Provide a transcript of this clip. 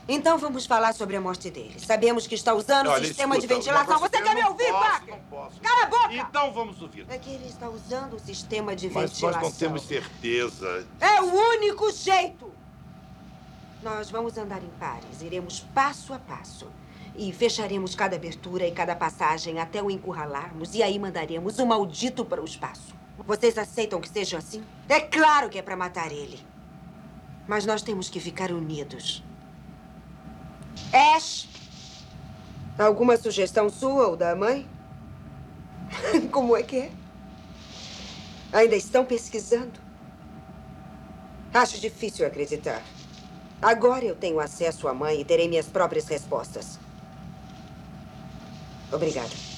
Então vamos falar sobre a morte dele. Sabemos que está usando o sistema de ventilação. Você quer me ouvir, Parker? Não posso. Cala a boca! Então vamos ouvir. É que ele está usando o sistema de Mas ventilação. nós não temos certeza. É o único jeito! Nós vamos andar em pares. Iremos passo a passo. E fecharemos cada abertura e cada passagem até o encurralarmos. E aí mandaremos o maldito para o espaço. Vocês aceitam que seja assim? É claro que é para matar ele. Mas nós temos que ficar unidos. Ash! Alguma sugestão sua ou da mãe? Como é que é? Ainda estão pesquisando? Acho difícil acreditar. Agora eu tenho acesso à mãe e terei minhas próprias respostas. Obrigada.